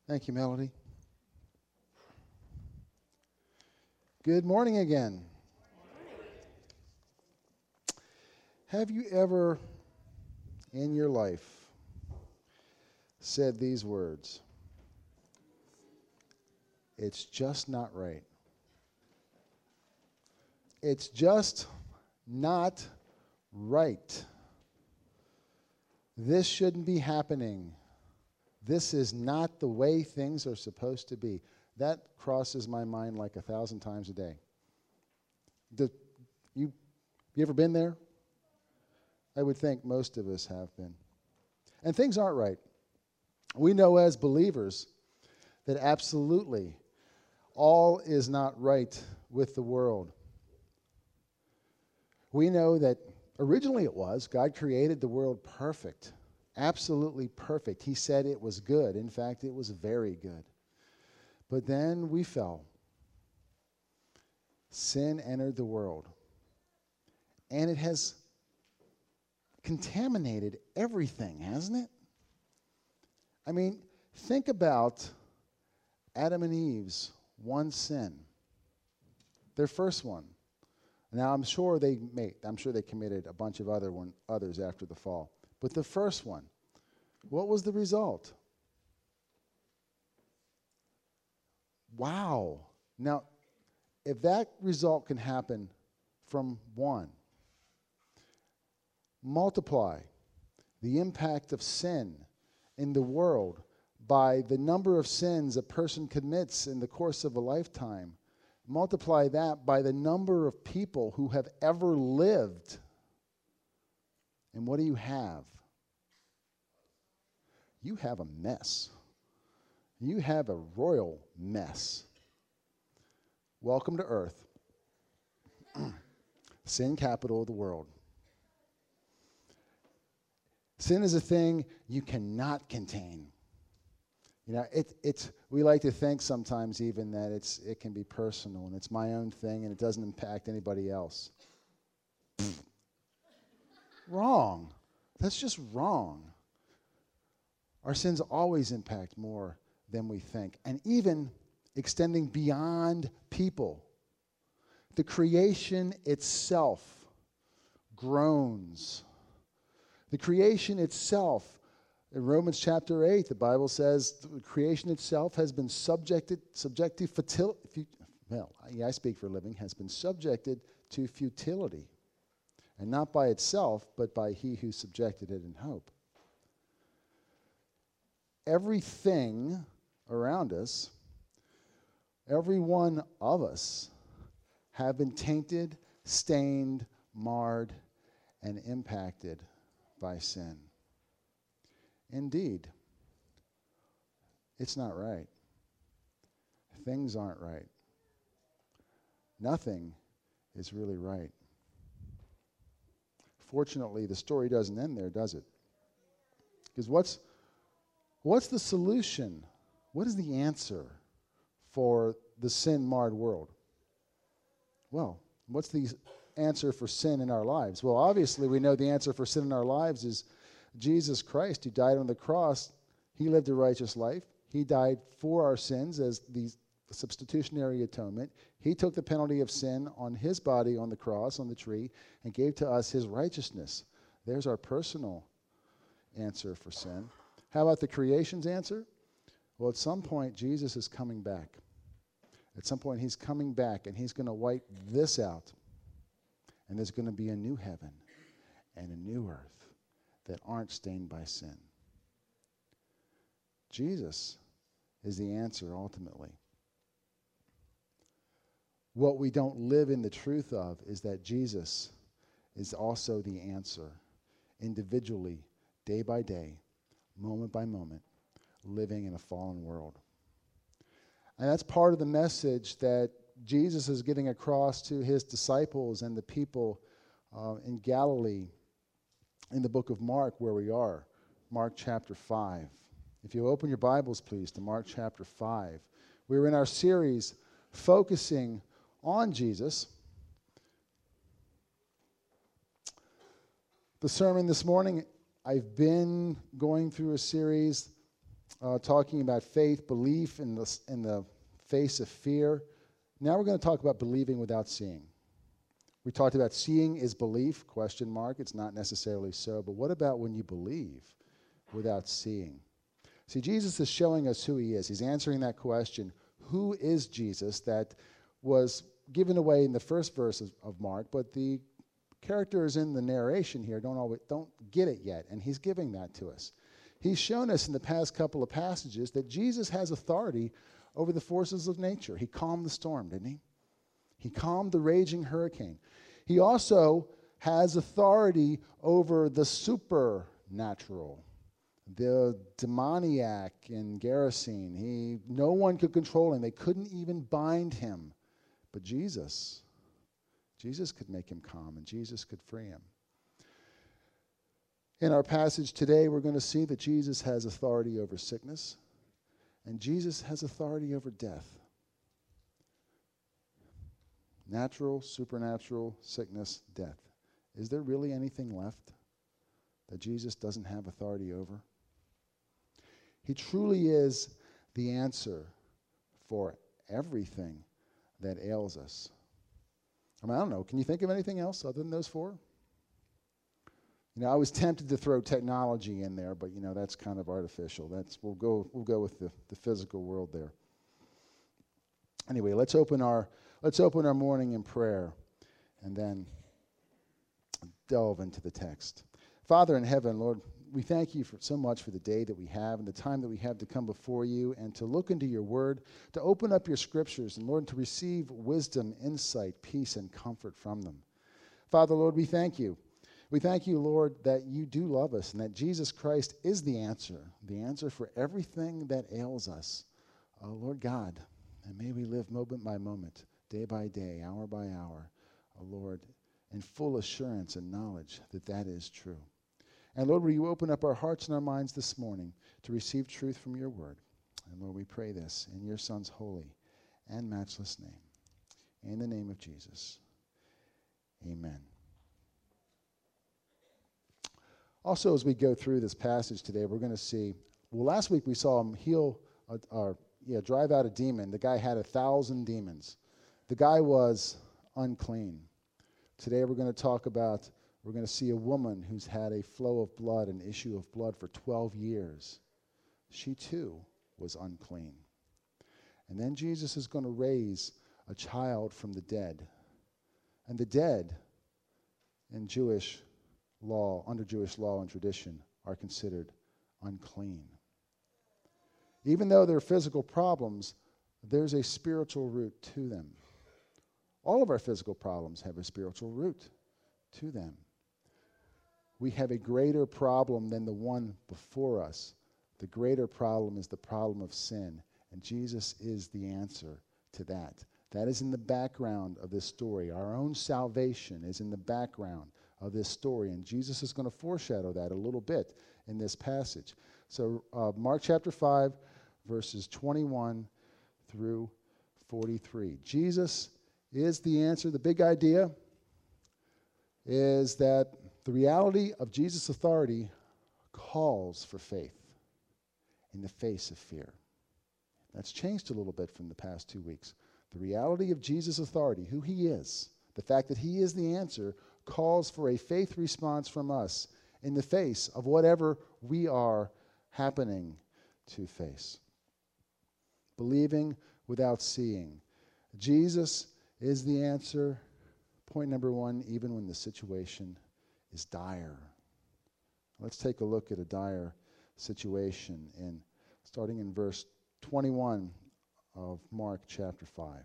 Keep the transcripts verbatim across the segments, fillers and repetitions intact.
Thank you, Melody. Good morning again. Have you ever in your life said these words? It's just not right. It's just not right. This shouldn't be happening. This is not the way things are supposed to be. That crosses my mind like a thousand times a day. Do you, you ever been there? I would think most of us have been. And things aren't right. We know as believers that absolutely all is not right with the world. We know that originally it was. God created the world perfect, absolutely perfect. He said it was good. In fact, it was very good. But then we fell. Sin entered the world. And it has contaminated everything, hasn't it? I mean, think about Adam and Eve's one sin. Their first one. Now, I'm sure they made, I'm sure they committed a bunch of other one, others after the fall. But the first one, what was the result? Wow. Now, if that result can happen from one, multiply the impact of sin in the world by the number of sins a person commits in the course of a lifetime. Multiply that by the number of people who have ever lived. And what do you have? You have a mess. You have a royal mess. Welcome to Earth. Sin capital of the world. Sin is a thing you cannot contain. You know, it, it's, we like to think sometimes even that it's, it can be personal and it's my own thing and it doesn't impact anybody else. Wrong. That's just wrong. Our sins always impact more than we think, and even extending beyond people. The creation itself groans. The creation itself, in Romans chapter eight, the Bible says the creation itself has been subjected, subject to futility. Well, yeah, I speak for a living, has been subjected to futility. And not by itself, but by he who subjected it in hope. Everything around us, every one of us, have been tainted, stained, marred, and impacted by sin. Indeed, it's not right. Things aren't right. Nothing is really right. Fortunately, the story doesn't end there, does it? Because what's what's the solution? What is the answer for the sin-marred world? Well, what's the answer for sin in our lives? Well, obviously, we know the answer for sin in our lives is Jesus Christ, who died on the cross. He lived a righteous life. He died for our sins as the substitutionary atonement. He took the penalty of sin on his body on the cross, on the tree, and gave to us his righteousness. There's our personal answer for sin. How about the creation's answer? Well, at some point, Jesus is coming back. At some point, he's coming back, and he's going to wipe this out. And there's going to be a new heaven and a new earth that aren't stained by sin. Jesus is the answer ultimately. What we don't live in the truth of is that Jesus is also the answer, individually, day by day, moment by moment, living in a fallen world. And that's part of the message that Jesus is getting across to his disciples and the people uh, in Galilee in the book of Mark, where we are, Mark chapter five. If you open your Bibles, please, to Mark chapter five. We're in our series focusing on Jesus. The sermon this morning, I've been going through a series uh, talking about faith, belief in the, in the face of fear. Now we're going to talk about believing without seeing. We talked about seeing is belief, question mark. It's not necessarily so. But what about when you believe without seeing? See, Jesus is showing us who he is. He's answering that question. Who is Jesus that was given away in the first verse of, of Mark, but the characters in the narration here don't always don't get it yet, and he's giving that to us. He's shown us in the past couple of passages that Jesus has authority over the forces of nature. He calmed the storm, didn't he? He calmed the raging hurricane. He also has authority over the supernatural, the demoniac in Gerasene. He, no one could control him. They couldn't even bind him. But Jesus, Jesus could make him calm, and Jesus could free him. In our passage today, we're going to see that Jesus has authority over sickness, and Jesus has authority over death. Natural, supernatural, sickness, death. Is there really anything left that Jesus doesn't have authority over? He truly is the answer for everything that ails us. I mean, I don't know. Can you think of anything else other than those four? You know, I was tempted to throw technology in there, but you know that's kind of artificial. That's we'll go we'll go with the, the physical world there. Anyway, let's open our let's open our morning in prayer, and then delve into the text. Father in heaven, Lord, we thank you for so much for the day that we have and the time that we have to come before you and to look into your word, to open up your scriptures, and Lord, to receive wisdom, insight, peace, and comfort from them. Father, Lord, we thank you. We thank you, Lord, that you do love us and that Jesus Christ is the answer, the answer for everything that ails us. Oh, Lord God, and may we live moment by moment, day by day, hour by hour, oh, Lord, in full assurance and knowledge that that is true. And Lord, will you open up our hearts and our minds this morning to receive truth from your word. And Lord, we pray this in your Son's holy and matchless name. In the name of Jesus, amen. Also, as we go through this passage today, we're going to see, well, last week we saw him heal, a, or yeah, drive out a demon. The guy had a thousand demons. The guy was unclean. Today we're going to talk about We're going to see a woman who's had a flow of blood, an issue of blood for twelve years. She too was unclean. And then Jesus is going to raise a child from the dead. And the dead in Jewish law, under Jewish law and tradition, are considered unclean. Even though they're physical problems, there's a spiritual root to them. All of our physical problems have a spiritual root to them. We have a greater problem than the one before us. The greater problem is the problem of sin, and Jesus is the answer to that. That is in the background of this story. Our own salvation is in the background of this story, and Jesus is going to foreshadow that a little bit in this passage. So uh, Mark chapter five, verses twenty-one through forty-three. Jesus is the answer. The big idea is that the reality of Jesus' authority calls for faith in the face of fear. That's changed a little bit from the past two weeks. The reality of Jesus' authority, who he is, the fact that he is the answer, calls for a faith response from us in the face of whatever we are happening to face. Believing without seeing. Jesus is the answer. Point number one, even when the situation is dire. Let's take a look at a dire situation in starting in verse twenty-one of Mark chapter five.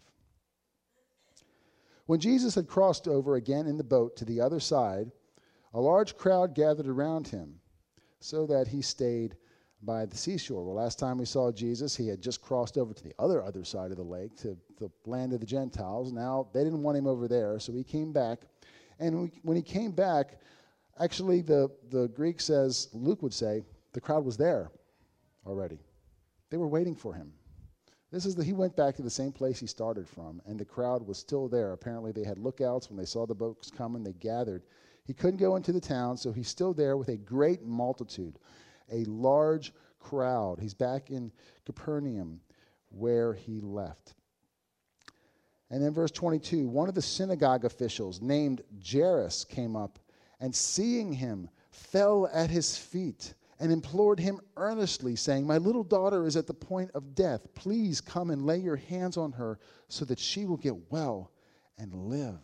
When Jesus had crossed over again in the boat to the other side, a large crowd gathered around him, so that he stayed by the seashore. Well, last time we saw Jesus, he had just crossed over to the other other side of the lake, to the land of the Gentiles. Now, they didn't want him over there, so he came back. And we, when he came back, actually, the, the Greek says, Luke would say, the crowd was there already. They were waiting for him. This is the, he went back to the same place he started from, and the crowd was still there. Apparently, they had lookouts. When they saw the boats coming, they gathered. He couldn't go into the town, so he's still there with a great multitude. a large crowd. He's back in Capernaum where he left. And then verse twenty-two, one of the synagogue officials named Jairus came up and seeing him fell at his feet and implored him earnestly, saying, "My little daughter is at the point of death. Please come and lay your hands on her so that she will get well and live."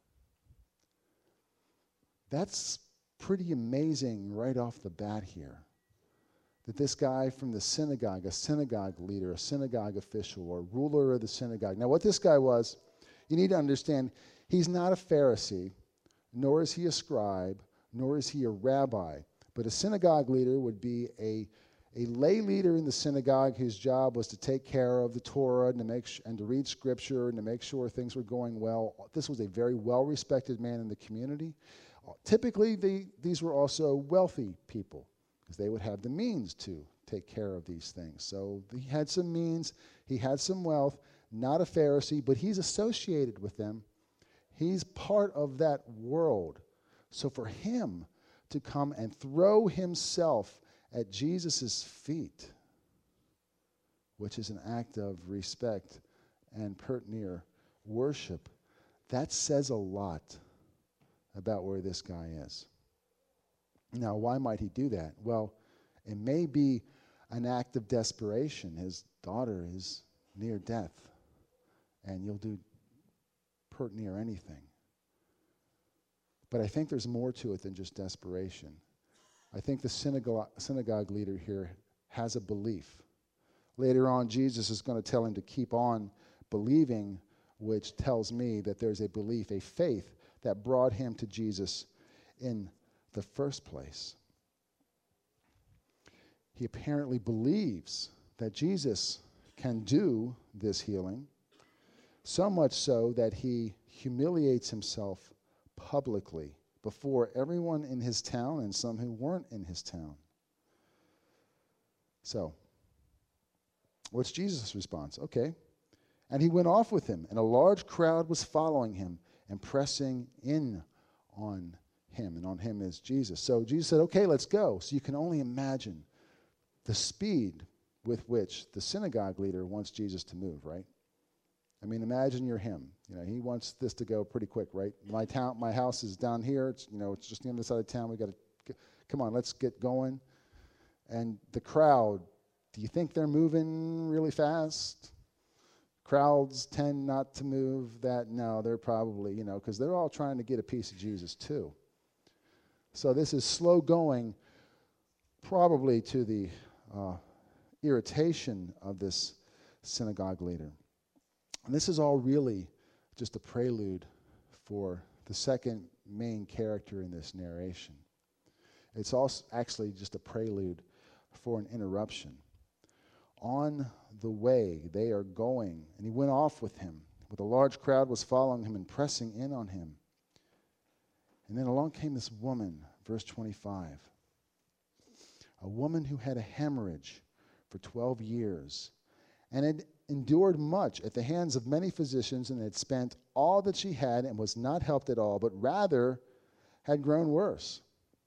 That's pretty amazing right off the bat here. That this guy from the synagogue, a synagogue leader, a synagogue official, or ruler of the synagogue. Now, what this guy was, you need to understand, he's not a Pharisee, nor is he a scribe, nor is he a rabbi. But a synagogue leader would be a, a lay leader in the synagogue whose job was to take care of the Torah and to, make sh- and to read Scripture and to make sure things were going well. This was a very well-respected man in the community. Typically, the, these were also wealthy people, because they would have the means to take care of these things. So he had some means, he had some wealth, not a Pharisee, but he's associated with them. He's part of that world. So for him to come and throw himself at Jesus' feet, which is an act of respect and pert near worship, that says a lot about where this guy is. Now, why might he do that? Well, it may be an act of desperation. His daughter is near death, and you'll do pert near anything. But I think there's more to it than just desperation. I think the synagogue, synagogue leader here has a belief. Later on, Jesus is going to tell him to keep on believing, which tells me that there's a belief, a faith that brought him to Jesus in the first place. He apparently believes that Jesus can do this healing, so much so that he humiliates himself publicly before everyone in his town and some who weren't in his town. So, what's Jesus' response? Okay. And he went off with him, and a large crowd was following him and pressing in on him, and on him is Jesus. So Jesus said, okay, let's go. So you can only imagine the speed with which the synagogue leader wants Jesus to move, right? I mean, imagine you're him. You know, he wants this to go pretty quick, right? My town, my house is down here. It's, you know, it's just the other side of town. We got to, come on, let's get going. And the crowd, do you think they're moving really fast? Crowds tend not to move that. No, they're probably, you know, because they're all trying to get a piece of Jesus too. So this is slow going, probably to the uh, irritation of this synagogue leader. And this is all really just a prelude for the second main character in this narration. It's also actually just a prelude for an interruption. On the way they are going, and he went off with him, with a large crowd was following him and pressing in on him. And then along came this woman, verse twenty-five, a woman who had a hemorrhage for twelve years, and had endured much at the hands of many physicians, and had spent all that she had and was not helped at all, but rather had grown worse.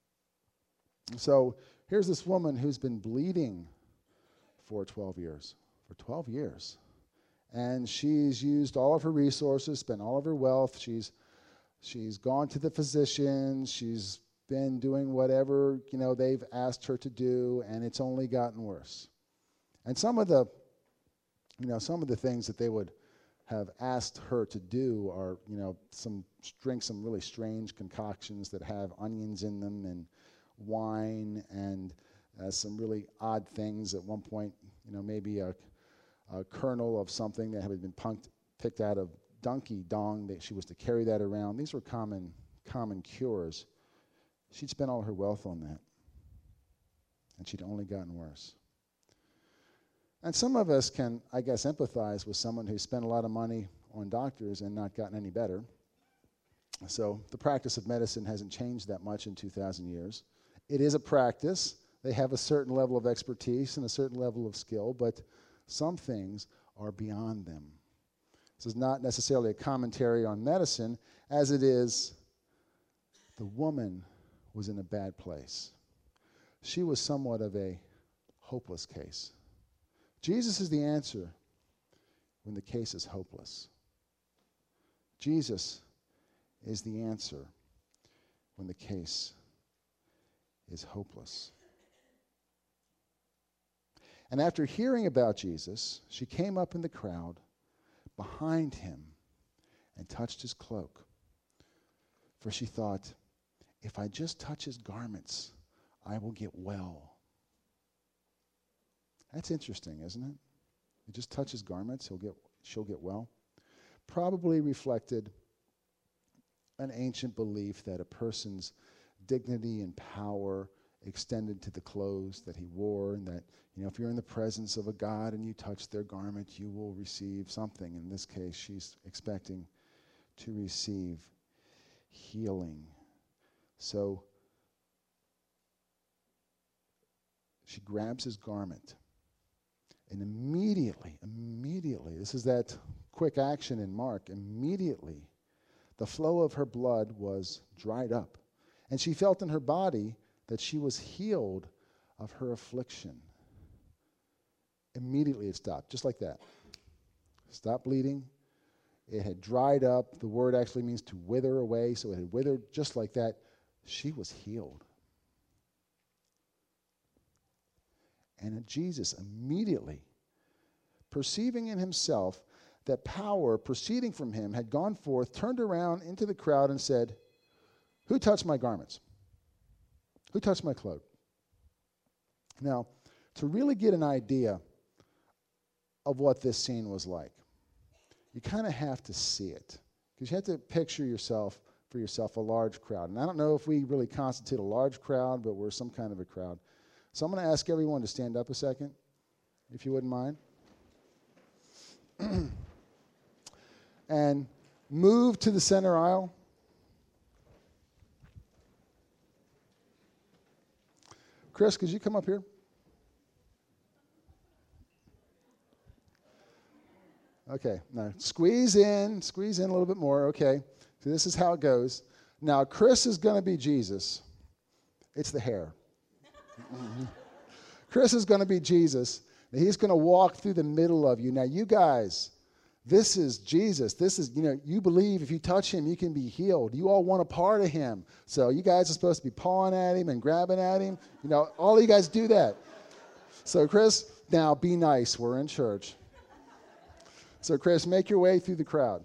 So here's this woman who's been bleeding for twelve years. For twelve years. And she's used all of her resources, spent all of her wealth. She's she's gone to the physicians. She's been doing whatever, you know, they've asked her to do, and it's only gotten worse. And some of the, you know, some of the things that they would have asked her to do are, you know, some drink some really strange concoctions that have onions in them and wine and uh, some really odd things. At one point, you know, maybe a, a kernel of something that had been punked, picked out of donkey dung, that she was to carry that around. These were common common cures. She'd spent all her wealth on that, and she'd only gotten worse. And some of us can, I guess, empathize with someone who spent a lot of money on doctors and not gotten any better. So the practice of medicine hasn't changed that much in two thousand years. It is a practice. They have a certain level of expertise and a certain level of skill, but some things are beyond them. This is not necessarily a commentary on medicine, as it is the woman was in a bad place. she was somewhat of a hopeless case. Jesus is the answer when the case is hopeless. Jesus is the answer when the case is hopeless. And after hearing about Jesus, she came up in the crowd behind him and touched his cloak. For she thought, if I just touch his garments, I will get well. That's interesting, isn't it? You just touch his garments, he'll get, she'll get well. Probably reflected an ancient belief that a person's dignity and power extended to the clothes that he wore, and that, you know, if you're in the presence of a god and you touch their garment, you will receive something. In this case, she's expecting to receive healing. So she grabs his garment, and immediately, immediately, this is that quick action in Mark, immediately the flow of her blood was dried up, and she felt in her body that she was healed of her affliction. Immediately it stopped, just like that. Stopped bleeding. It had dried up. The word actually means to wither away, so it had withered just like that. She was healed. And Jesus immediately, perceiving in himself that power proceeding from him had gone forth, turned around into the crowd and said, "Who touched my garments? Who touched my cloak?" Now, to really get an idea of what this scene was like, you kind of have to see it. Because you have to picture yourself, for yourself, a large crowd. And I don't know if we really constitute a large crowd, but we're some kind of a crowd. So I'm going to ask everyone to stand up a second, if you wouldn't mind. And move to the center aisle. Chris, could you come up here? Okay, now squeeze in, squeeze in a little bit more. Okay, so this is how it goes. Now, Chris is going to be Jesus. It's the hair. Chris is going to be Jesus. He's going to walk through the middle of you. Now, you guys, this is Jesus. This is, you know, you believe if you touch him, you can be healed. You all want a part of him. So you guys are supposed to be pawing at him and grabbing at him. You know, all of you guys do that. So, Chris, now be nice. We're in church. So, Chris, make your way through the crowd.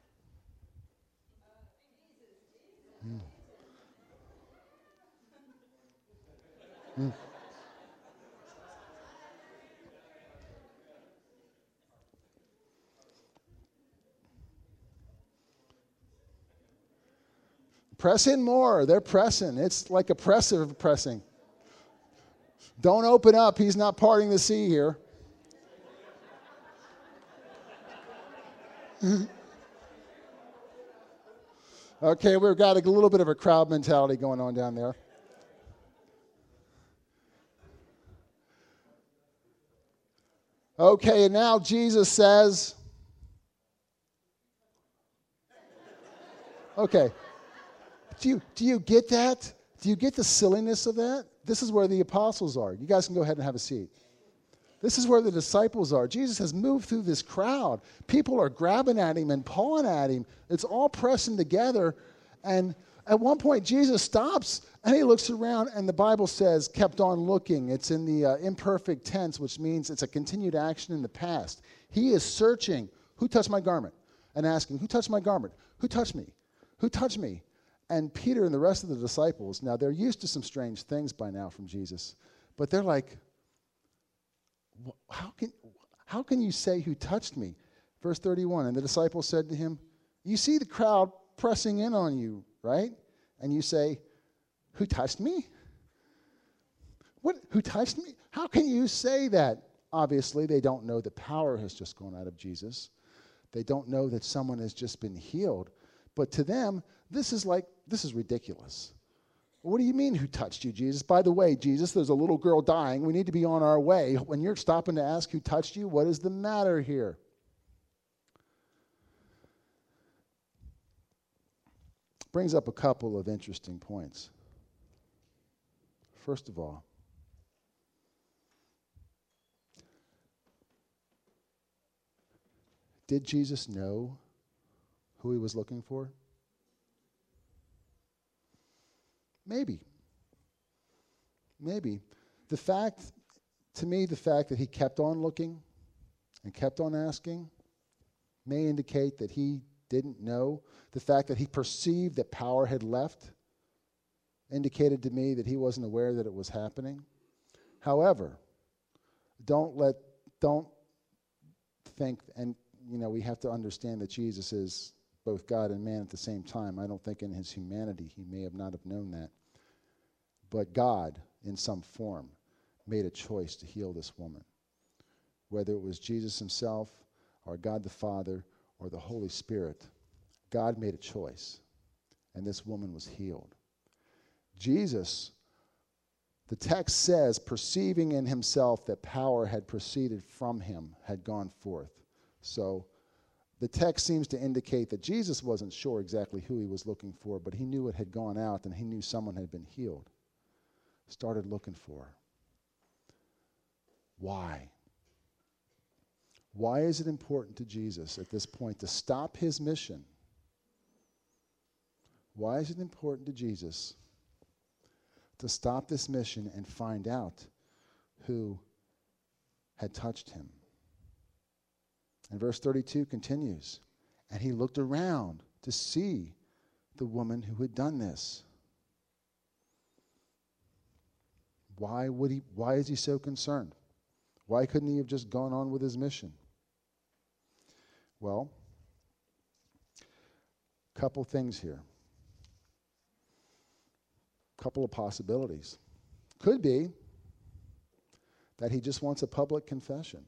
Mm. Mm. Press in more. They're pressing. It's like oppressive pressing. Don't open up. He's not parting the sea here. Okay, we've got a little bit of a crowd mentality going on down there. Okay, and now Jesus says, okay, do you, do you get that? Do you get the silliness of that? This is where the apostles are. You guys can go ahead and have a seat. This is where the disciples are. Jesus has moved through this crowd. People are grabbing at him and pawing at him. It's all pressing together. And at one point, Jesus stops, and he looks around, and the Bible says, kept on looking. It's in the uh, imperfect tense, which means it's a continued action in the past. He is searching, who touched my garment? And asking, who touched my garment? Who touched me? Who touched me? And Peter and the rest of the disciples, now they're used to some strange things by now from Jesus, but they're like, How can, how can you say who touched me? Verse thirty-one, and the disciples said to him, you see the crowd pressing in on you, right? And you say, who touched me? What? Who touched me? How can you say that? Obviously, they don't know that power has just gone out of Jesus. They don't know that someone has just been healed. But to them, this is like, this is ridiculous. What do you mean, who touched you, Jesus? By the way, Jesus, there's a little girl dying. We need to be on our way. When you're stopping to ask who touched you, what is the matter here? Brings up a couple of interesting points. First of all, Did Jesus know who he was looking for? Maybe. Maybe. The fact, to me, the fact that he kept on looking and kept on asking may indicate that he didn't know. The fact that he perceived that power had left indicated to me that he wasn't aware that it was happening. However, don't let, don't think, and you know, we have to understand that Jesus is both God and man at the same time. I don't think in his humanity he may have not have known that. But God, in some form, made a choice to heal this woman. Whether it was Jesus himself or God the Father or the Holy Spirit, God made a choice, and this woman was healed. Jesus, the text says, perceiving in himself that power had proceeded from him, had gone forth. So the text seems to indicate that Jesus wasn't sure exactly who he was looking for, but he knew it had gone out and he knew someone had been healed. Started looking for her. Why? Why is it important to Jesus at this point to stop his mission? Why is it important to Jesus to stop this mission and find out who had touched him? And verse thirty-two continues, and he looked around to see the woman who had done this. Why would he, why is he so concerned? Why couldn't he have just gone on with his mission? Well, a couple things here. Couple of possibilities. Could be that he just wants a public confession.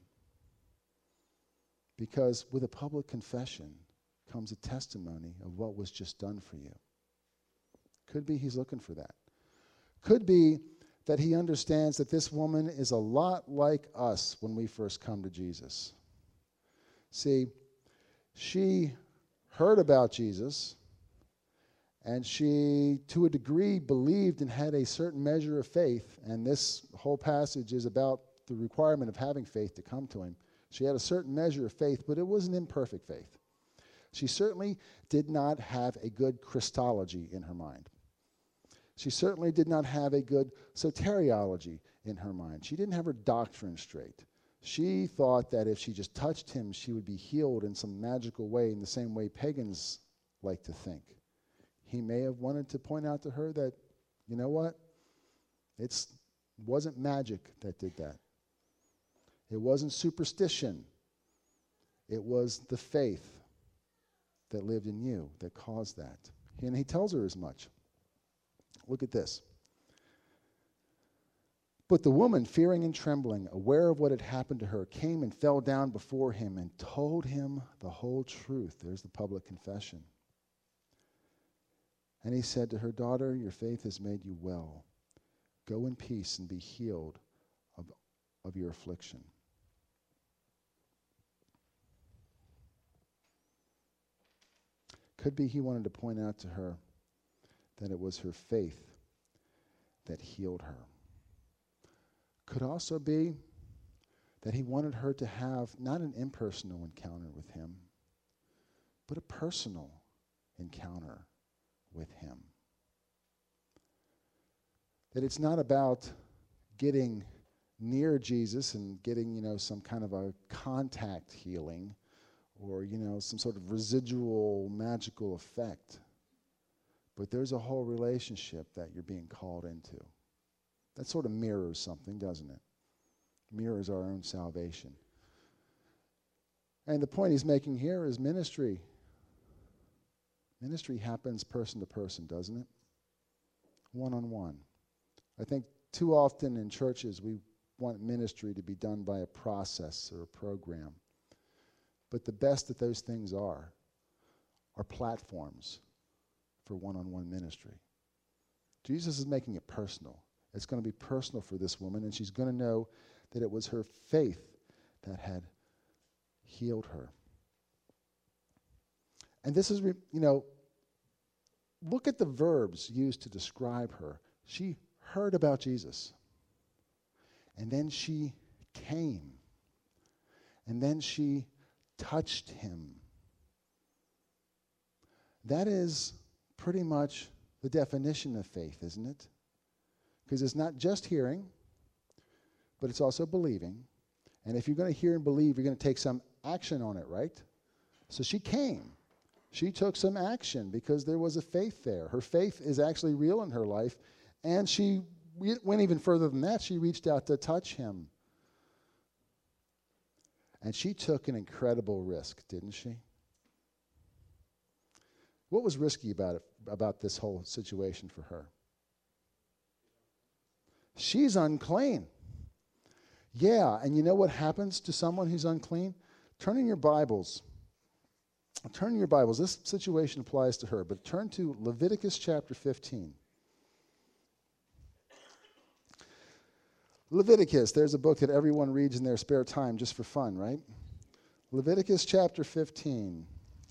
Because with a public confession comes a testimony of what was just done for you. Could be he's looking for that. Could be that he understands that this woman is a lot like us when we first come to Jesus. See, she heard about Jesus, and she, to a degree, believed and had a certain measure of faith, and this whole passage is about the requirement of having faith to come to him. She had a certain measure of faith, but it was an imperfect faith. She certainly did not have a good Christology in her mind. She certainly did not have a good soteriology in her mind. She didn't have her doctrine straight. She thought that if she just touched him, she would be healed in some magical way, in the same way pagans like to think. He may have wanted to point out to her that, you know what? It wasn't magic that did that. It wasn't superstition. It was the faith that lived in you that caused that. And he tells her as much. Look at this. But the woman, fearing and trembling, aware of what had happened to her, came and fell down before him and told him the whole truth. There's the public confession. And he said to her, daughter, your faith has made you well. Go in peace and be healed of, of your affliction. Could be he wanted to point out to her that it was her faith that healed her. Could also be that he wanted her to have not an impersonal encounter with him, but a personal encounter with him. That it's not about getting near Jesus and getting, you know, some kind of a contact healing or, you know, some sort of residual magical effect. But there's a whole relationship that you're being called into. That sort of mirrors something, doesn't it? Mirrors our own salvation. And the point he's making here is ministry. Ministry happens person to person, doesn't it? One-on-one. I think too often in churches we want ministry to be done by a process or a program. But the best that those things are, are platforms for one-on-one ministry. Jesus is making it personal. It's going to be personal for this woman, and she's going to know that it was her faith that had healed her. And this is, you know, look at the verbs used to describe her. She heard about Jesus, and then she came, and then she touched him. That is pretty much the definition of faith, isn't it? Because it's not just hearing, but it's also believing. And if you're going to hear and believe, you're going to take some action on it, right? So she came. She took some action because there was a faith there. Her faith is actually real in her life. And she went even further than that. She reached out to touch him. And she took an incredible risk, didn't she? What was risky about it, about this whole situation for her? She's unclean. Yeah, and you know what happens to someone who's unclean? Turn in your Bibles. Turn in your Bibles. This situation applies to her, but turn to Leviticus chapter fifteen. Leviticus, there's a book that everyone reads in their spare time just for fun, right? Leviticus chapter fifteen.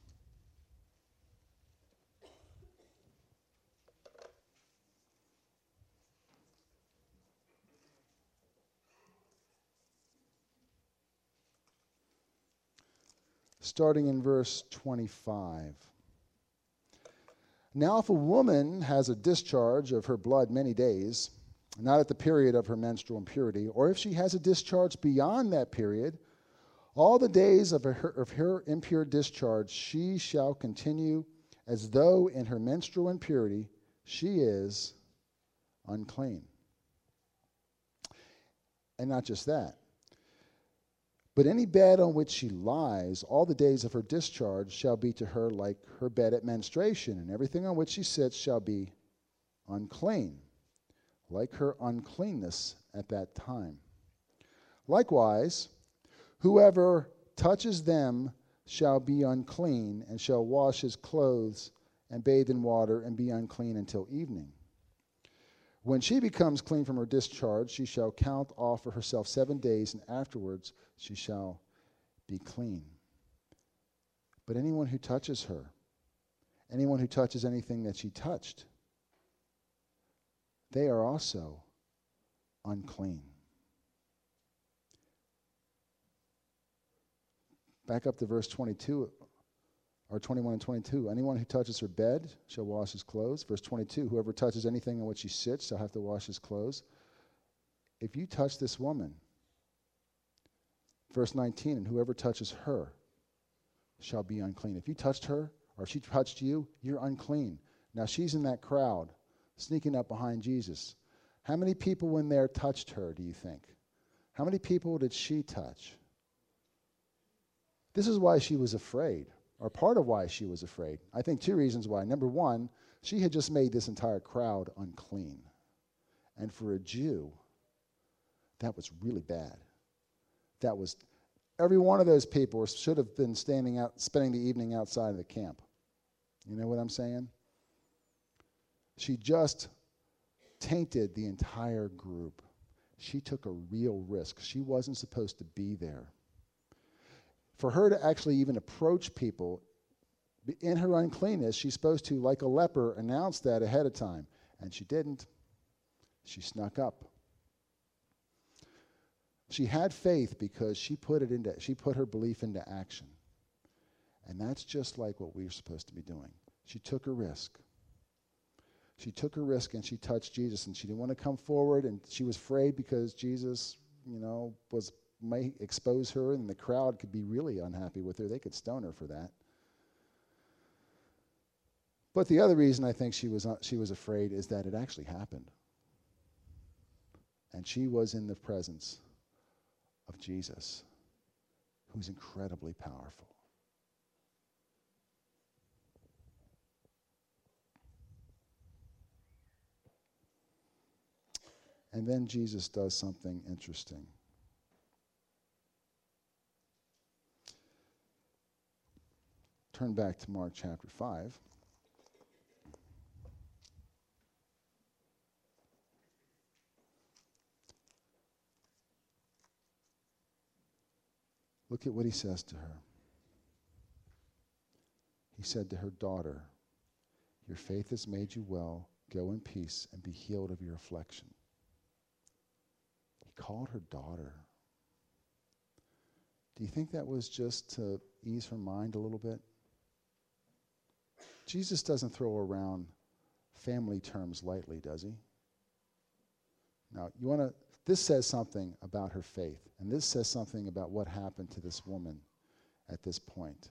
Starting in verse twenty-five. Now if a woman has a discharge of her blood many days, not at the period of her menstrual impurity, or if she has a discharge beyond that period, all the days of her, of her impure discharge she shall continue as though in her menstrual impurity she is unclean. And not just that, but any bed on which she lies, all the days of her discharge shall be to her like her bed at menstruation, and everything on which she sits shall be unclean, like her uncleanness at that time. Likewise, whoever touches them shall be unclean, and shall wash his clothes and bathe in water and be unclean until evening. When she becomes clean from her discharge, she shall count off for herself seven days, and afterwards she shall be clean. But anyone who touches her, anyone who touches anything that she touched, they are also unclean. Back up to verse twenty-two, or twenty-one and twenty-two. Anyone who touches her bed shall wash his clothes. Verse twenty-two, whoever touches anything on which she sits shall have to wash his clothes. If you touch this woman, verse nineteen, and whoever touches her shall be unclean. If you touched her, or if she touched you, you're unclean. Now she's in that crowd, sneaking up behind Jesus. How many people in there touched her, do you think? How many people did she touch? This is why she was afraid, or part of why she was afraid. I think two reasons why. Number one, she had just made this entire crowd unclean. And for a Jew, that was really bad. That was, every one of those people should have been standing out, spending the evening outside of the camp. You know what I'm saying? She just tainted the entire group. She took a real risk. She wasn't supposed to be there. For her to actually even approach people in her uncleanness, she's supposed to, like a leper, announce that ahead of time. And she didn't. She snuck up. She had faith because she put it into, she put her belief into action. And that's just like what we're supposed to be doing. She took a risk. She took a risk and she touched Jesus, and she didn't want to come forward, and she was afraid because Jesus, you know, was may expose her, and the crowd could be really unhappy with her. They could stone her for that. But the other reason I think she was uh, she was afraid is that it actually happened. And she was in the presence of Jesus, who's incredibly powerful. And then Jesus does something interesting. Turn back to Mark chapter five. Look at what he says to her. He said to her, "Daughter, your faith has made you well. Go in peace and be healed of your affliction." He called her daughter. Do you think that was just to ease her mind a little bit? Jesus doesn't throw around family terms lightly, does he? Now, you want to, this says something about her faith, and this says something about what happened to this woman at this point.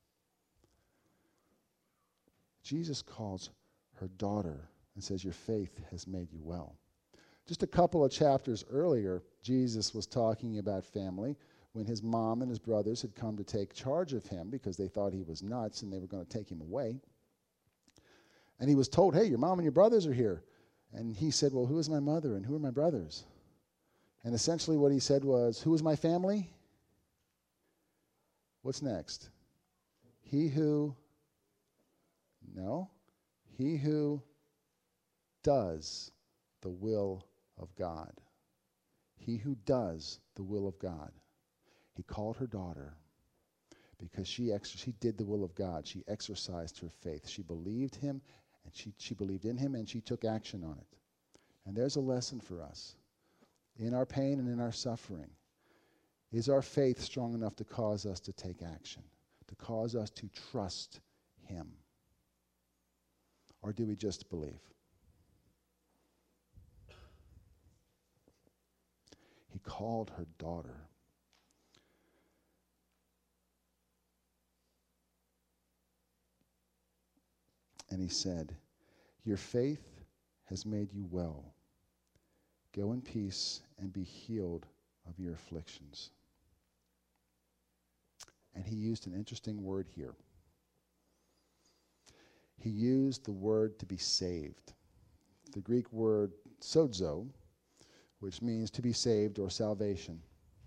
Jesus calls her daughter and says, your faith has made you well. Just a couple of chapters earlier, Jesus was talking about family when his mom and his brothers had come to take charge of him because they thought he was nuts and they were going to take him away. And he was told, hey, your mom and your brothers are here. And he said, well, who is my mother and who are my brothers? And essentially what he said was, who is my family? What's next? He who, no, he who does the will of God. He who does the will of God. He called her daughter because she ex- she did the will of God. She exercised her faith. She believed him, and she, she believed in him, and she took action on it. And there's a lesson for us. In our pain and in our suffering, is our faith strong enough to cause us to take action, to cause us to trust him? Or do we just believe? He called her daughter. And he said, your faith has made you well. Go in peace and be healed of your afflictions. And he used an interesting word here. He used the word to be saved. The Greek word sozo, which means to be saved or salvation.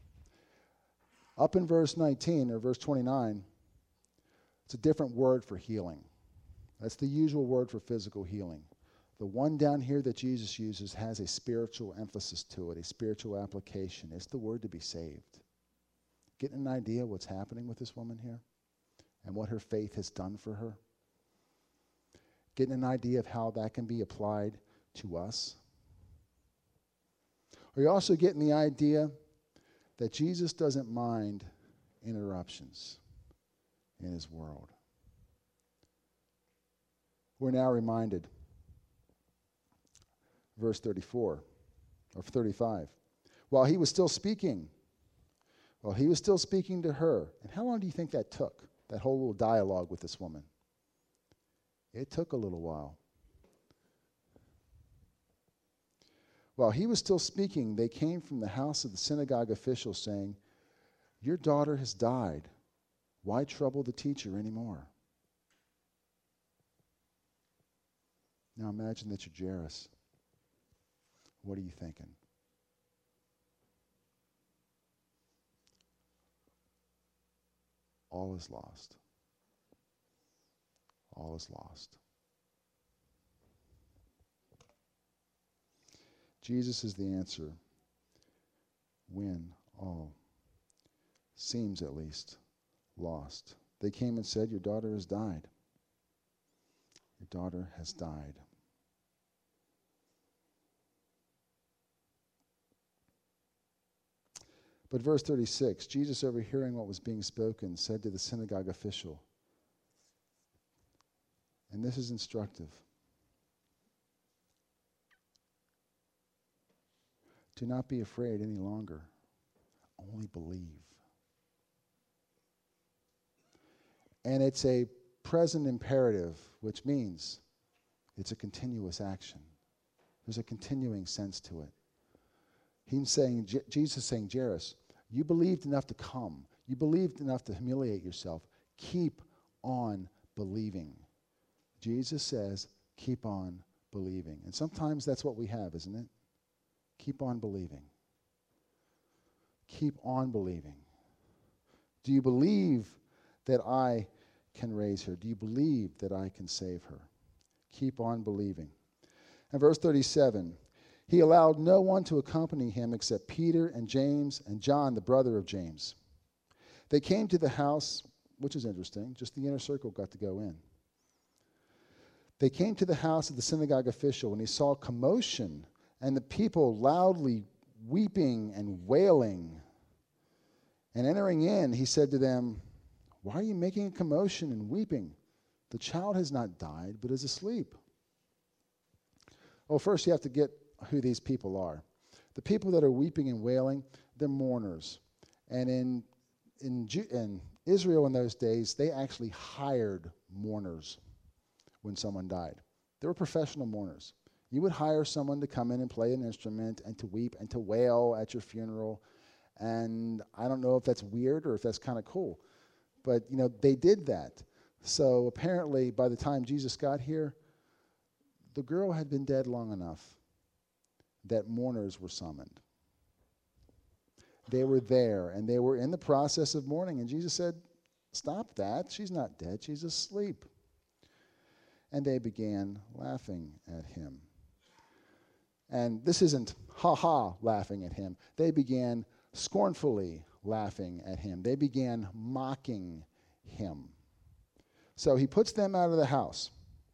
Up in verse nineteen or verse twenty-nine, it's a different word for healing. That's the usual word for physical healing. The one down here that Jesus uses has a spiritual emphasis to it, a spiritual application. It's the word to be saved. Getting an idea what's happening with this woman here and what her faith has done for her? Getting an idea of how that can be applied to us? Are you also getting the idea that Jesus doesn't mind interruptions in his world? We're now reminded, verse thirty-four, or thirty-five, while he was still speaking, while he was still speaking to her, and how long do you think that took, that whole little dialogue with this woman? It took a little while. While he was still speaking, they came from the house of the synagogue official saying, your daughter has died. Why trouble the teacher anymore? Now imagine that you're Jairus. What are you thinking? All is lost. All is lost. Jesus is the answer when all seems, at least, lost. They came and said, your daughter has died. Your daughter has died. But verse thirty-six, Jesus, overhearing what was being spoken, said to the synagogue official, and this is instructive, do not be afraid any longer, only believe. And it's a present imperative, which means it's a continuous action. There's a continuing sense to it. He's saying, J- Jesus is saying, Jairus, you believed enough to come. You believed enough to humiliate yourself. Keep on believing. Jesus says, keep on believing. And sometimes that's what we have, isn't it? Keep on believing. Keep on believing. Do you believe that I can raise her? Do you believe that I can save her? Keep on believing. And verse thirty-seven, he allowed no one to accompany him except Peter and James and John, the brother of James. They came to the house, which is interesting, just the inner circle got to go in. They came to the house of the synagogue official, and he saw commotion and the people loudly weeping and wailing. And entering in, he said to them, "Why are you making a commotion and weeping? The child has not died, but is asleep." Well, first you have to get who these people are. The people that are weeping and wailing, they're mourners. And in in, Ju- in Israel in those days, they actually hired mourners when someone died. They were professional mourners. You would hire someone to come in and play an instrument and to weep and to wail at your funeral. And I don't know if that's weird or if that's kind of cool. But, you know, they did that. So apparently by the time Jesus got here, the girl had been dead long enough that mourners were summoned. They were there, and they were in the process of mourning. And Jesus said, "Stop that. She's not dead. She's asleep." And they began laughing at him. And this isn't ha-ha laughing at him. They began scornfully laughing at him. They began mocking him. So he puts them out of the house.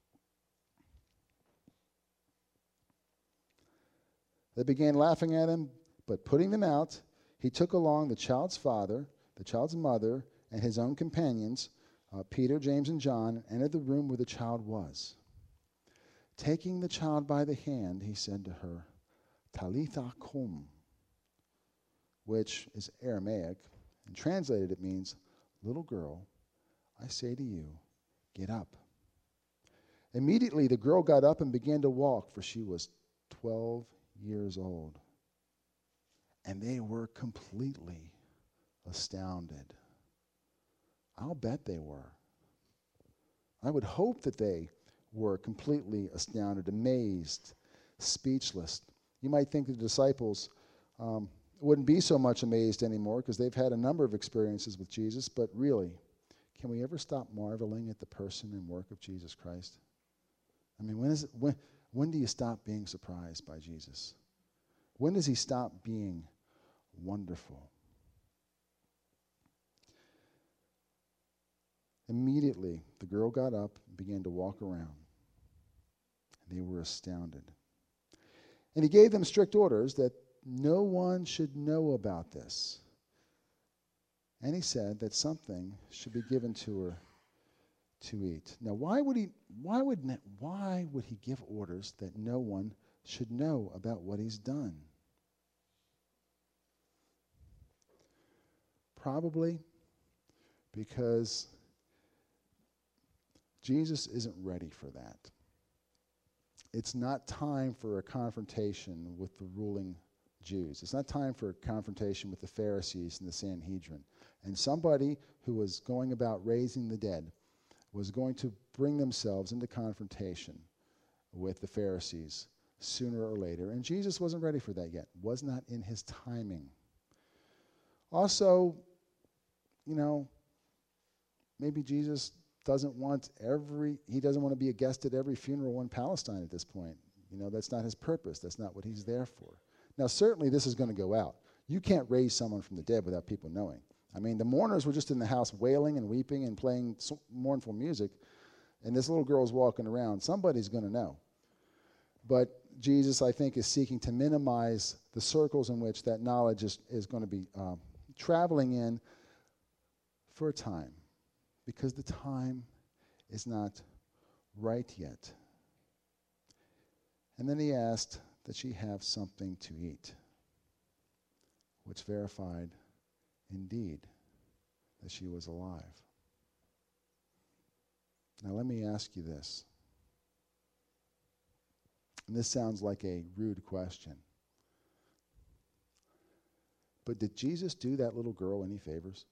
They began laughing at him, but putting them out, he took along the child's father, the child's mother, and his own companions, uh, Peter, James, and John, and entered the room where the child was. Taking the child by the hand, he said to her, "Talitha kum," which is Aramaic, and translated it means, "Little girl, I say to you, get up." Immediately the girl got up and began to walk, for she was twelve years old. And they were completely astounded. I'll bet they were. I would hope that they were completely astounded, amazed, speechless. You might think the disciples um, wouldn't be so much amazed anymore because they've had a number of experiences with Jesus, but really, can we ever stop marveling at the person and work of Jesus Christ? I mean, when is it, when, when do you stop being surprised by Jesus? When does he stop being wonderful? Immediately, the girl got up and began to walk around. They were astounded. And he gave them strict orders that no one should know about this. And he said that something should be given to her to eat. Now, why would he why would ne- why would he give orders that no one should know about what he's done? Probably because Jesus isn't ready for that. It's not time for a confrontation with the ruling Jews. It's not time for a confrontation with the Pharisees and the Sanhedrin. And somebody who was going about raising the dead was going to bring themselves into confrontation with the Pharisees sooner or later. And Jesus wasn't ready for that yet. Was not in his timing. Also, you know, maybe Jesus doesn't want every, he doesn't want to be a guest at every funeral in Palestine at this point. You know, that's not his purpose. That's not what he's there for. Now, certainly this is going to go out. You can't raise someone from the dead without people knowing. I mean, the mourners were just in the house wailing and weeping and playing so mournful music, and this little girl's walking around. Somebody's going to know. But Jesus, I think, is seeking to minimize the circles in which that knowledge is, is going to be uh, traveling in for a time, because the time is not right yet. And then he asked that she have something to eat, which verified indeed that she was alive. Now let me ask you this. And this sounds like a rude question. But did Jesus do that little girl any favors?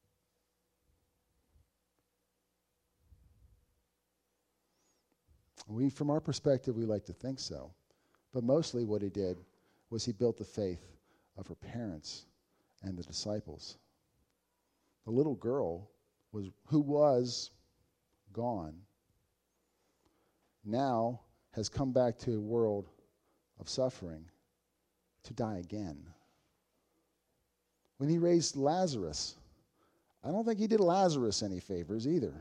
We, from our perspective, we like to think so. But mostly what he did was he built the faith of her parents and the disciples. The little girl was who was gone now has come back to a world of suffering to die again. When he raised Lazarus, I don't think he did Lazarus any favors either.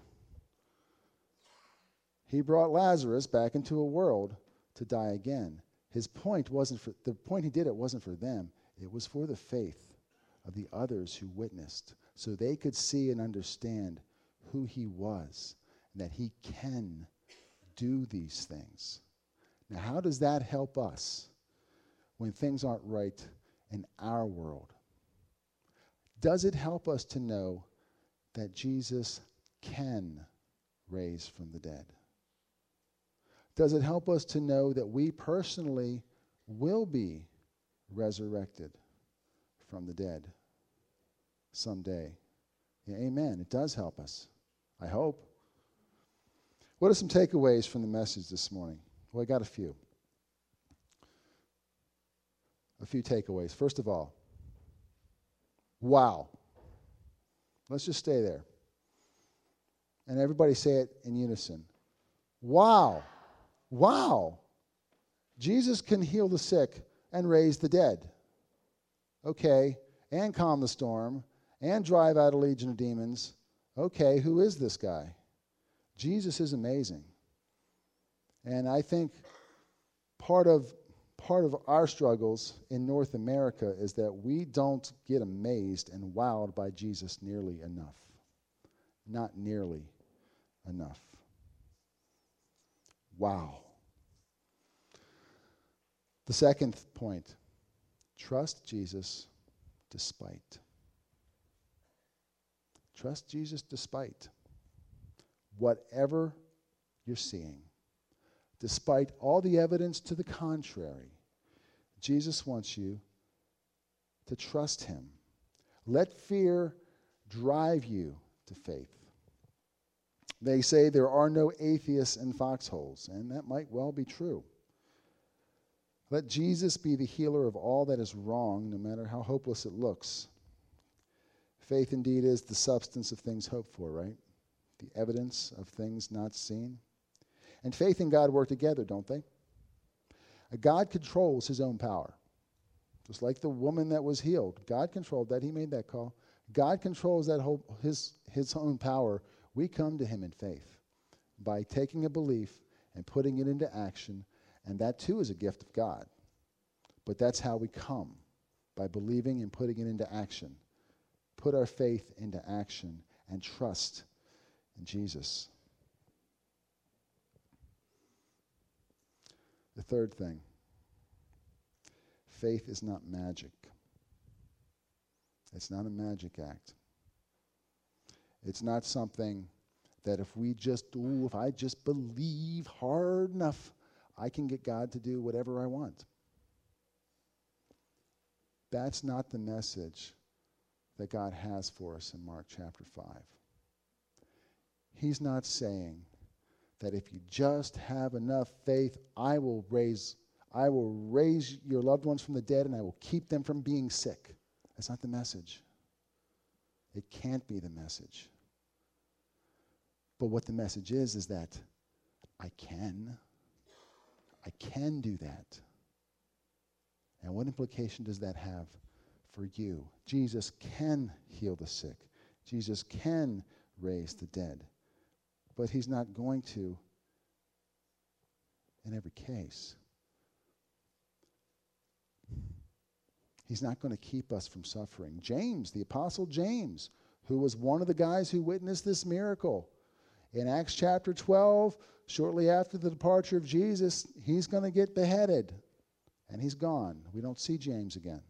He brought Lazarus back into a world to die again. His point wasn't for, the point he did it wasn't for them. It was for the faith of the others who witnessed, so they could see and understand who he was and that he can do these things. Now, how does that help us when things aren't right in our world? Does it help us to know that Jesus can raise from the dead? Does it help us to know that we personally will be resurrected from the dead someday? Yeah, amen. It does help us. I hope. What are some takeaways from the message this morning? Well, I got a few. A few takeaways. First of all, wow. Let's just stay there. And everybody say it in unison. Wow. Wow. Jesus can heal the sick and raise the dead. Okay. And calm the storm and drive out a legion of demons. Okay, who is this guy? Jesus is amazing. And I think part of part of our struggles in North America is that we don't get amazed and wowed by Jesus nearly enough. Not nearly enough. Wow. The second point, trust Jesus despite. Trust Jesus despite whatever you're seeing. Despite all the evidence to the contrary, Jesus wants you to trust him. Let fear drive you to faith. They say there are no atheists in foxholes, and that might well be true. Let Jesus be the healer of all that is wrong, no matter how hopeless it looks. Faith indeed is the substance of things hoped for, right? The evidence of things not seen. And faith and God work together, don't they? God controls his own power. Just like the woman that was healed. God controlled that. He made that call. God controls that whole his his own power. We come to him in faith by taking a belief and putting it into action, and that too is a gift of God. But that's how we come, by believing and putting it into action. Put our faith into action and trust in Jesus. The third thing, faith is not magic. It's not a magic act. It's not something that if we just, ooh, if I just believe hard enough, I can get God to do whatever I want. That's not the message that God has for us in Mark chapter five. He's not saying that if you just have enough faith, I will raise I will raise your loved ones from the dead and I will keep them from being sick. That's not the message. It can't be the message. But what the message is, is that I can. I can do that. And what implication does that have for you? Jesus can heal the sick. Jesus can raise the dead. But he's not going to in every case. He's not going to keep us from suffering. James, the Apostle James, who was one of the guys who witnessed this miracle, in Acts chapter twelve, shortly after the departure of Jesus, he's going to get beheaded. And he's gone. We don't see James again.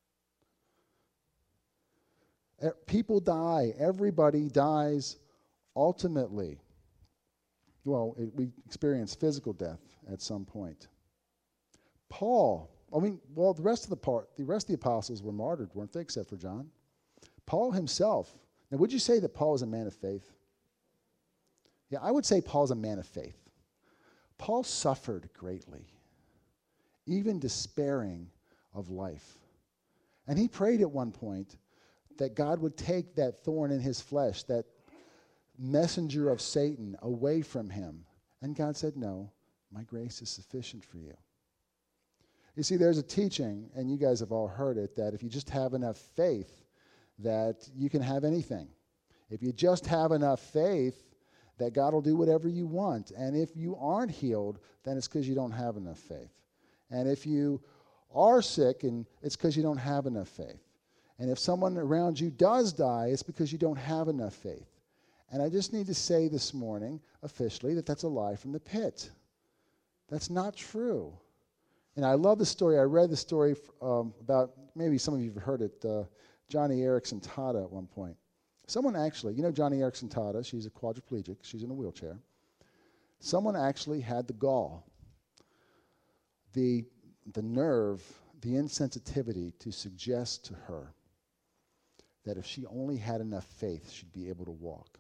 People die. Everybody dies ultimately. Well, it, we experience physical death at some point. Paul, I mean, well, the rest of the part, the rest of the apostles were martyred, weren't they, except for John? Paul himself. Now, would you say that Paul is a man of faith? Yeah, I would say Paul's a man of faith. Paul suffered greatly, even despairing of life. And he prayed at one point that God would take that thorn in his flesh, that messenger of Satan, away from him. And God said, no, my grace is sufficient for you. You see, there's a teaching, and you guys have all heard it, that if you just have enough faith, that you can have anything. If you just have enough faith, that God will do whatever you want. And if you aren't healed, then it's because you don't have enough faith. And if you are sick, and it's because you don't have enough faith. And if someone around you does die, it's because you don't have enough faith. And I just need to say this morning, officially, that that's a lie from the pit. That's not true. And I love the story. I read the story um, about, maybe some of you have heard it, uh, Johnny Erickson Tada at one point. Someone actually, you know Johnny Erickson Tada, she's a quadriplegic, she's in a wheelchair. Someone actually had the gall, the, the nerve, the insensitivity to suggest to her that if she only had enough faith, she'd be able to walk.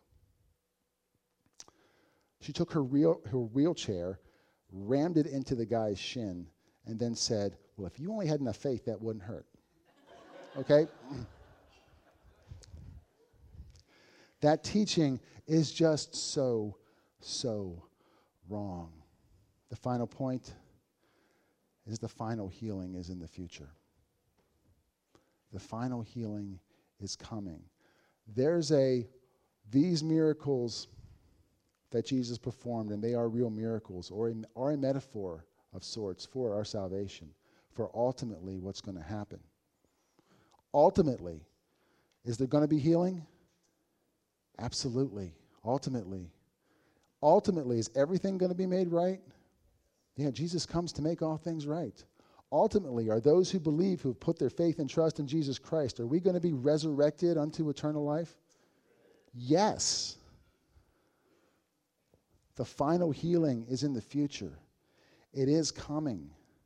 She took her, real, her wheelchair, rammed it into the guy's shin, and then said, well, if you only had enough faith, that wouldn't hurt. Okay? That teaching is just so, so wrong. The final point is the final healing is in the future. The final healing is coming. There's a, these miracles that Jesus performed, and they are real miracles, or a, or a metaphor of sorts for our salvation, for ultimately what's going to happen. Ultimately, is there going to be healing? Absolutely. Ultimately. Ultimately, is everything going to be made right? Yeah, Jesus comes to make all things right. Ultimately, are those who believe, who have put their faith and trust in Jesus Christ, are we going to be resurrected unto eternal life? Yes. The final healing is in the future. It is coming.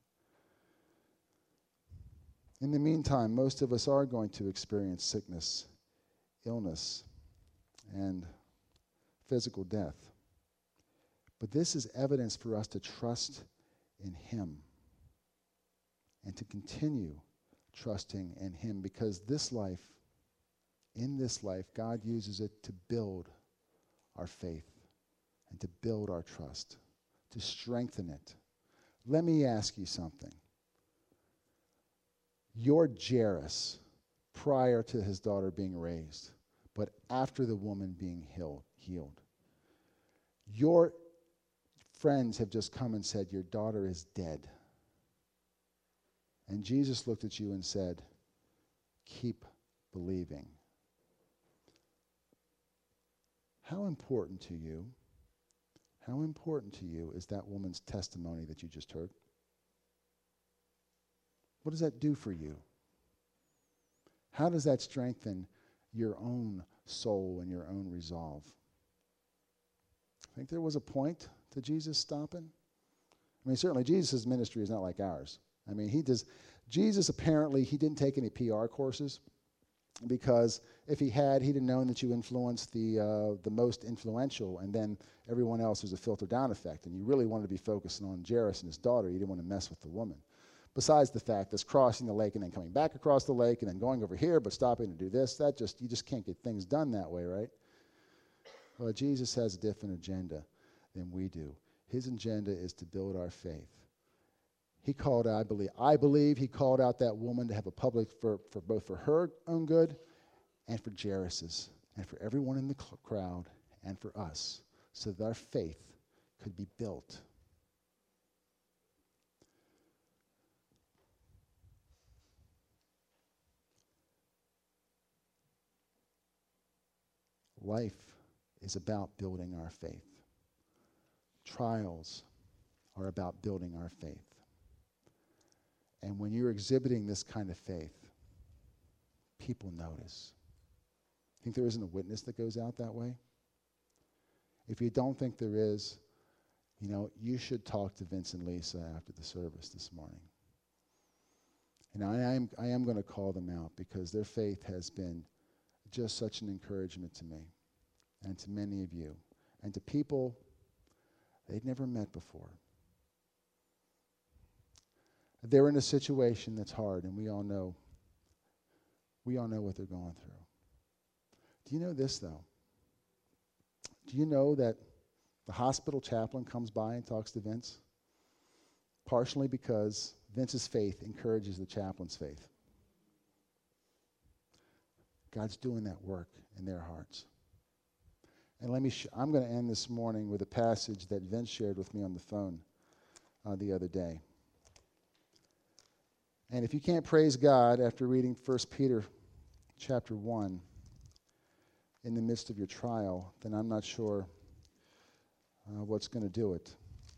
In the meantime, most of us are going to experience sickness, illness, and physical death. But this is evidence for us to trust in Him and to continue trusting in Him, because this life, in this life, God uses it to build our faith and to build our trust, to strengthen it. Let me ask you something. Your Jairus, prior to his daughter being raised, but after the woman being healed, healed, your friends have just come and said, your daughter is dead. And Jesus looked at you and said, keep believing. How important to you, how important to you is that woman's testimony that you just heard? What does that do for you? How does that strengthen your own soul and your own resolve? I think there was a point to Jesus stopping. I mean, certainly Jesus' ministry is not like ours. I mean, he does. Jesus apparently, he didn't take any P R courses, because if he had, he'd have known that you influenced the uh, the most influential, and then everyone else was a filter down effect. And you really wanted to be focusing on Jairus and his daughter. You didn't want to mess with the woman. Besides the fact that's crossing the lake and then coming back across the lake and then going over here but stopping to do this, that just, you just can't get things done that way, right? Well, Jesus has a different agenda than we do. His agenda is to build our faith. He called out, I believe, I believe he called out that woman to have a public, for, for both for her own good and for Jairus's and for everyone in the cl- crowd and for us, so that our faith could be built. Life is about building our faith. Trials are about building our faith. And when you're exhibiting this kind of faith, people notice. Think there isn't a witness that goes out that way? If you don't think there is, you know, you should talk to Vince and Lisa after the service this morning. And I am, I am going to call them out, because their faith has been just such an encouragement to me and to many of you and to people they'd never met before. They're in a situation that's hard, and we all know, we all know what they're going through. Do you know this, though? Do you know that the hospital chaplain comes by and talks to Vince? Partially because Vince's faith encourages the chaplain's faith. God's doing that work in their hearts. And let me, sh- I'm going to end this morning with a passage that Vince shared with me on the phone uh, the other day. And if you can't praise God after reading First Peter chapter one in the midst of your trial, then I'm not sure uh, what's going to do it.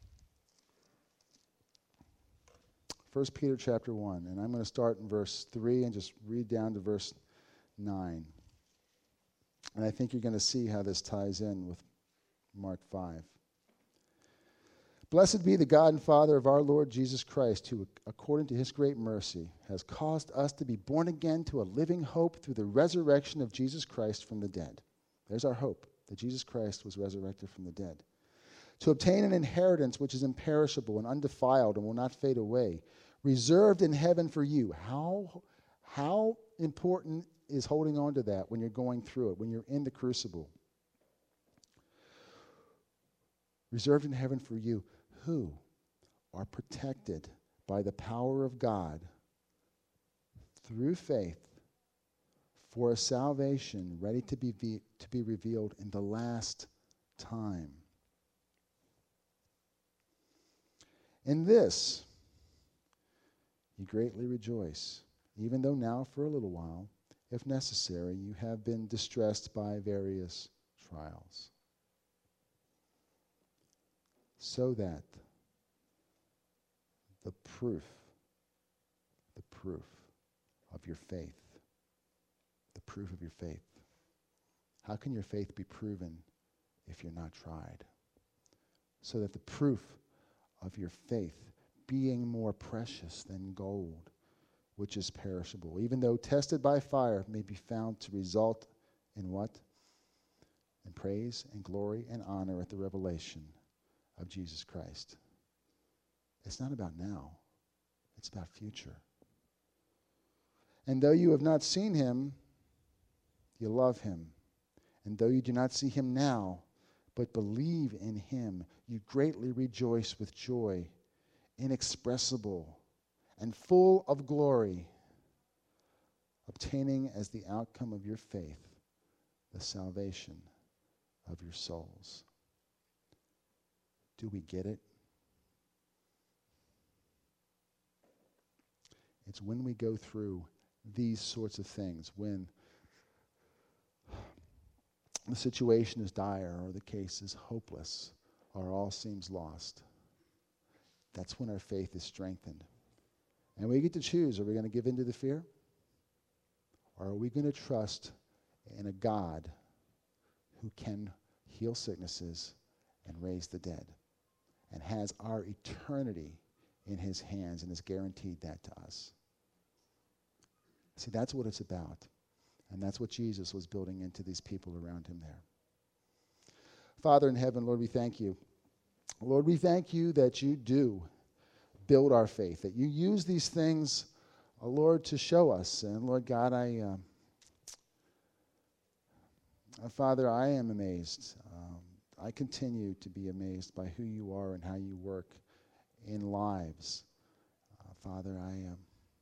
First Peter chapter one, and I'm going to start in verse three and just read down to verse nine. And I think you're going to see how this ties in with Mark five. Blessed be the God and Father of our Lord Jesus Christ, who, according to his great mercy, has caused us to be born again to a living hope through the resurrection of Jesus Christ from the dead. There's our hope, that Jesus Christ was resurrected from the dead. To obtain an inheritance which is imperishable and undefiled and will not fade away, reserved in heaven for you. How, how important is holding on to that when you're going through it, when you're in the crucible? Reserved in heaven for you, who are protected by the power of God through faith for a salvation ready to be ve- to be revealed in the last time. In this you greatly rejoice, even though now for a little while, if necessary, you have been distressed by various trials, so that the proof, the proof of your faith, the proof of your faith. How can your faith be proven if you're not tried? So that the proof of your faith, being more precious than gold, which is perishable, even though tested by fire, may be found to result in what? In praise and glory and honor at the revelation of Jesus Christ. It's not about now. It's about future. And though you have not seen him, you love him. And though you do not see him now, but believe in him, you greatly rejoice with joy, inexpressible and full of glory, obtaining as the outcome of your faith the salvation of your souls. Do we get it? It's when we go through these sorts of things, when the situation is dire or the case is hopeless or all seems lost, that's when our faith is strengthened. And we get to choose, are we going to give in to the fear? Or are we going to trust in a God who can heal sicknesses and raise the dead and has our eternity in his hands and has guaranteed that to us? See, that's what it's about. And that's what Jesus was building into these people around him there. Father in heaven, Lord, we thank you. Lord, we thank you that you do build our faith, that you use these things, uh, Lord, to show us. And Lord God, I, uh, uh, Father, I am amazed. Um, I continue to be amazed by who you are and how you work in lives. Uh, Father, I am. Um,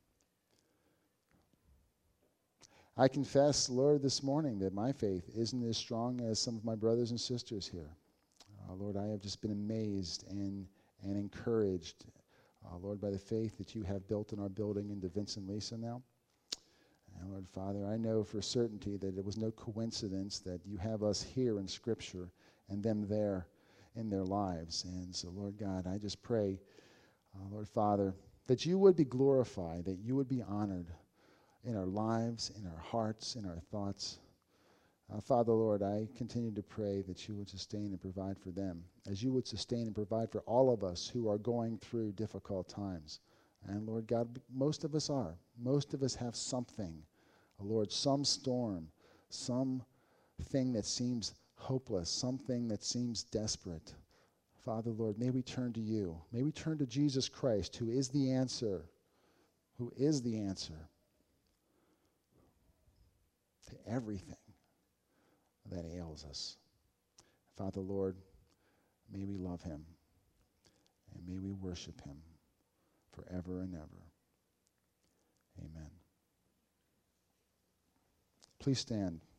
I confess, Lord, this morning that my faith isn't as strong as some of my brothers and sisters here. Uh, Lord, I have just been amazed and, and encouraged, uh, Lord, by the faith that you have built in our building into Vince and Lisa now. And Lord, Father, I know for certainty that it was no coincidence that you have us here in Scripture and them there in their lives. And so, Lord God, I just pray, uh, Lord Father, that you would be glorified, that you would be honored in our lives, in our hearts, in our thoughts. Uh, Father, Lord, I continue to pray that you would sustain and provide for them, as you would sustain and provide for all of us who are going through difficult times. And Lord God, most of us are. Most of us have something, uh, Lord, some storm, some thing that seems hopeless, something that seems desperate. Father, Lord, may we turn to you. May we turn to Jesus Christ, who is the answer, who is the answer to everything that ails us. Father, Lord, may we love him and may we worship him forever and ever. Amen. Please stand.